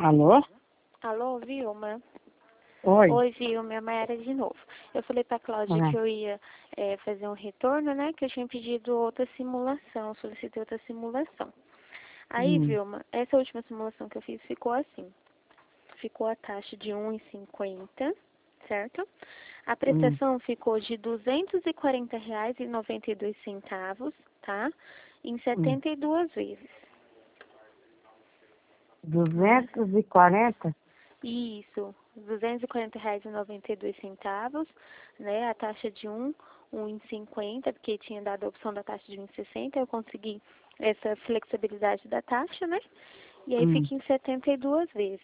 Alô? Alô, Vilma? Oi. Oi, Vilma, é a Mayara de novo. Eu falei pra Cláudia que eu ia fazer um retorno, né? Que eu tinha pedido outra simulação, solicitei outra simulação. Aí, Vilma, essa última simulação que eu fiz ficou assim. Ficou a taxa de 1,50, certo? A prestação ficou de R$ 240,92, tá? Em 72 vezes. 240? Isso, R$ 240,92, né? A taxa de 1,50, porque tinha dado a opção da taxa de 1,60, eu consegui essa flexibilidade da taxa, né? E aí fica em 72 vezes,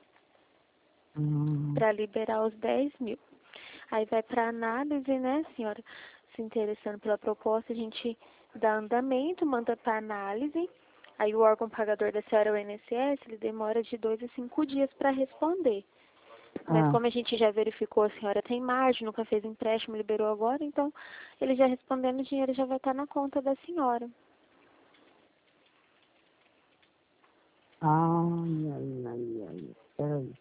para liberar os 10 mil. Aí vai para análise, né, senhora? Se interessando pela proposta, a gente dá andamento, manda para análise. Aí o órgão pagador da senhora, o INSS, ele demora de 2 a 5 dias para responder. Mas como a gente já verificou, a senhora tem margem, nunca fez empréstimo, liberou agora, então ele já respondendo, o dinheiro já vai estar na conta da senhora. Ai. Peraí.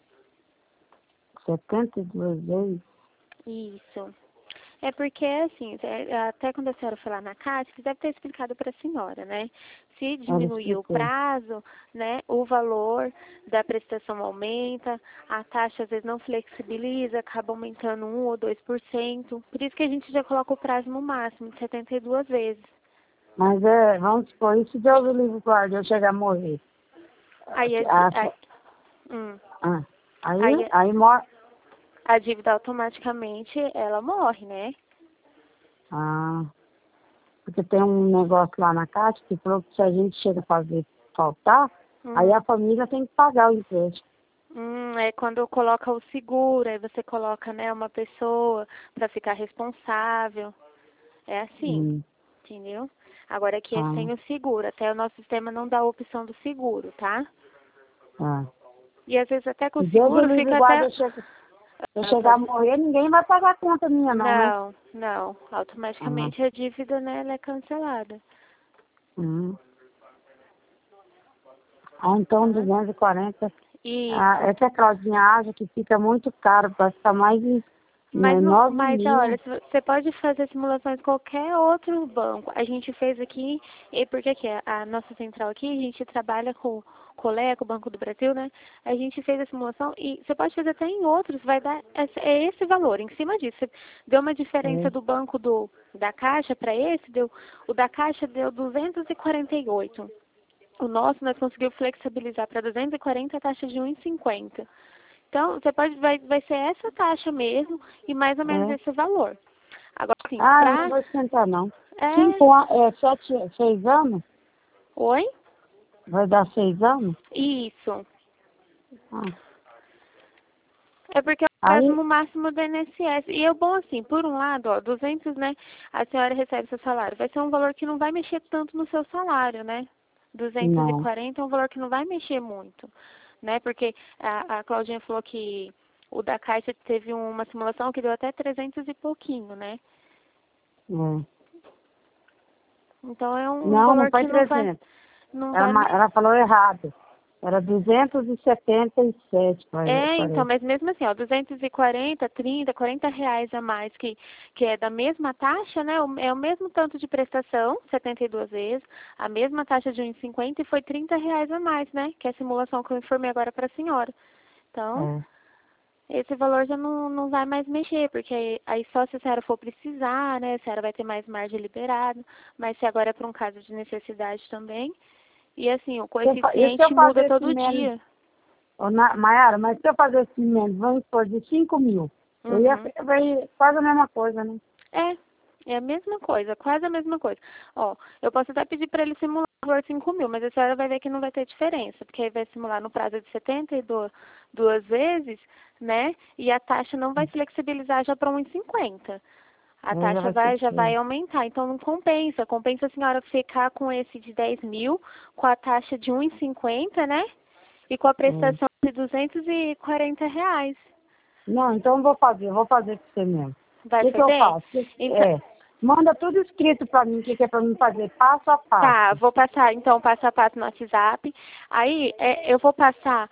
72 vezes? Isso. É porque, assim, até quando a senhora foi lá na Caixa, você deve ter explicado para a senhora, né? Se diminuir o prazo, né, o valor da prestação aumenta, a taxa às vezes não flexibiliza, acaba aumentando 1 ou 2%. Por isso que a gente já coloca o prazo no máximo, de 72 vezes. Mas vamos supor, e se Deus o livre guarde, eu chegar a morrer? Aí morre. A dívida automaticamente, ela morre, né? Porque tem um negócio lá na Caixa que falou que se a gente chega a fazer faltar, aí a família tem que pagar o empréstimo. É quando coloca o seguro, aí você coloca, né, uma pessoa para ficar responsável. É assim, entendeu? Agora aqui é sem o seguro, até o nosso sistema não dá a opção do seguro, tá? E às vezes até com o seguro fica até... Se eu chegar a morrer, ninguém vai pagar a conta minha, não, né? Não. Automaticamente a dívida, né, ela é cancelada. Então 240. Isso. Essa a Claudinha acha que fica muito caro, vai ficar mais de 9 mil. Olha, você pode fazer simulações em qualquer outro banco. A gente fez aqui, e porque aqui, a nossa central aqui, a gente trabalha com o Coleco, o Banco do Brasil, né? A gente fez a simulação e você pode fazer até em outros, vai dar esse valor. Em cima disso, você deu uma diferença do banco da Caixa para esse, o da Caixa deu 248. O nosso nós conseguimos flexibilizar para 240 a taxa de 1,50. Então, vai ser essa taxa mesmo e mais ou menos esse valor. Agora, assim, não vou esquentar, não. 6 anos? Oi? Vai dar 6 anos? Isso. É porque é o prazo máximo do INSS. E é bom assim, por um lado, 200, né, a senhora recebe seu salário. Vai ser um valor que não vai mexer tanto no seu salário, né? 240 é um valor que não vai mexer muito, né? Porque a Claudinha falou que o da Caixa teve uma simulação que deu até 300 e pouquinho, né? Então é um valor que não vai... Ela falou errado. Era 277. Então, mas mesmo assim, 240, 30, R$ 40 a mais, que é da mesma taxa, né? É o mesmo tanto de prestação, 72 vezes, a mesma taxa de 1,50 e foi R$ 30 a mais, né? Que é a simulação que eu informei agora para a senhora. Então, esse valor já não vai mais mexer, porque aí só se a senhora for precisar, né? A senhora vai ter mais margem liberada, mas se agora é para um caso de necessidade também. E assim, o coeficiente muda todo dia. Mayara, mas se eu fazer esse menos, vamos supor, de 5 mil, vai quase a mesma coisa, né? É a mesma coisa, quase a mesma coisa. Eu posso até pedir para ele simular o valor 5 mil, mas a senhora vai ver que não vai ter diferença, porque aí vai simular no prazo de 72 vezes, né? E a taxa não vai flexibilizar já para 1,50. A taxa já vai aumentar, então não compensa. Compensa a senhora ficar com esse de 10 mil, com a taxa de 1,50, né? E com a prestação de R$ 240. Não, então eu vou fazer para você mesmo. O que eu faço? Então, manda tudo escrito para mim, o que é para mim fazer, passo a passo. Tá, vou passar então passo a passo no WhatsApp. Aí eu vou passar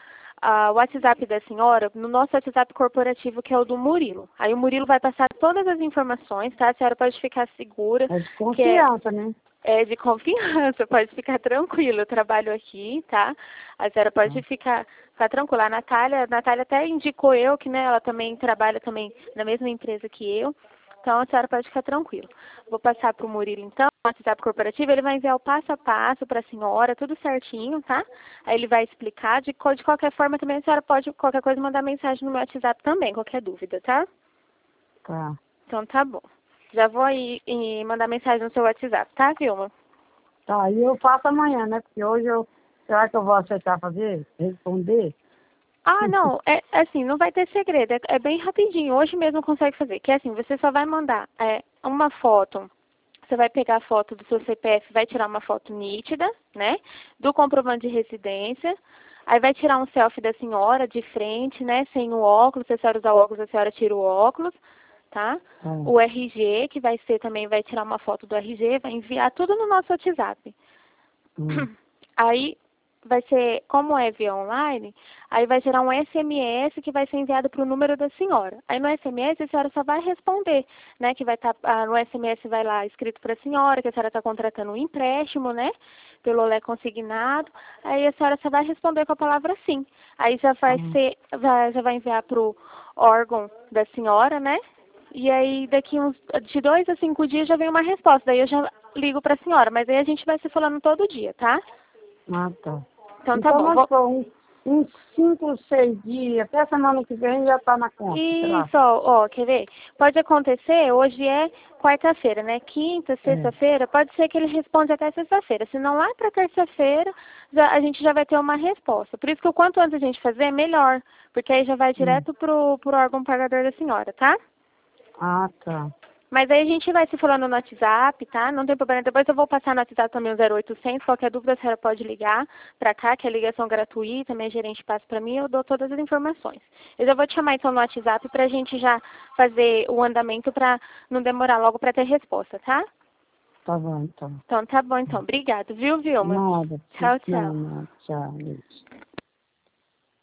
o WhatsApp da senhora no nosso WhatsApp corporativo, que é o do Murilo. Aí o Murilo vai passar todas as informações, tá? A senhora pode ficar segura. É de confiança, né? É de confiança, pode ficar tranquilo. Eu trabalho aqui, tá? A senhora pode ficar tranquila. A Natália até indicou eu, que né, ela também trabalha também na mesma empresa que eu. Então, a senhora pode ficar tranquila. Vou passar para o Murilo, então, o WhatsApp corporativo, ele vai enviar o passo a passo para a senhora, tudo certinho, tá? Aí ele vai explicar. De qualquer forma, também a senhora pode, qualquer coisa, mandar mensagem no meu WhatsApp também, qualquer dúvida, tá? Tá. Então, tá bom. Já vou aí e mandar mensagem no seu WhatsApp, tá, Vilma? Tá, e eu faço amanhã, né? Porque hoje será que eu vou aceitar fazer? Responder? Ah, não, é assim, não vai ter segredo, é bem rapidinho, hoje mesmo consegue fazer, que é assim, você só vai mandar uma foto, você vai pegar a foto do seu CPF, vai tirar uma foto nítida, né, do comprovante de residência, aí vai tirar um selfie da senhora de frente, né, sem o óculos, se a senhora usar o óculos, a senhora tira o óculos, tá? O RG, que vai ser também, vai tirar uma foto do RG, vai enviar tudo no nosso WhatsApp. Aí vai ser, como é via online, aí vai gerar um SMS que vai ser enviado para o número da senhora. Aí no SMS a senhora só vai responder, né? Que vai estar, no SMS vai lá escrito para a senhora que a senhora está contratando um empréstimo, né? Pelo Olé consignado. Aí a senhora só vai responder com a palavra sim. Aí já vai ser, já vai enviar para o órgão da senhora, né? E aí daqui de 2 a 5 dias já vem uma resposta. Daí eu já ligo para a senhora, mas aí a gente vai se falando todo dia, tá? Ah, tá. Então tá bom. Vamos supor, uns 5, 6 dias, até semana que vem já tá na conta, sei lá. Isso, ó, quer ver? Pode acontecer, hoje é quarta-feira, né? Quinta, sexta-feira, pode ser que ele responda até sexta-feira. Se não, lá pra terça-feira, a gente já vai ter uma resposta. Por isso que o quanto antes a gente fazer, melhor. Porque aí já vai direto pro órgão pagador da senhora, tá? Ah, tá. Mas aí a gente vai se falando no WhatsApp, tá? Não tem problema. Depois eu vou passar no WhatsApp também o 0800. Qualquer dúvida, a senhora pode ligar pra cá, que é ligação gratuita. Minha gerente passa pra mim e eu dou todas as informações. Eu já vou te chamar então no WhatsApp pra gente já fazer o andamento pra não demorar logo pra ter resposta, tá? Tá bom, então. Então tá bom, então. Obrigado, viu, Vilma? Nada. Tchau, tchau. Não, tchau.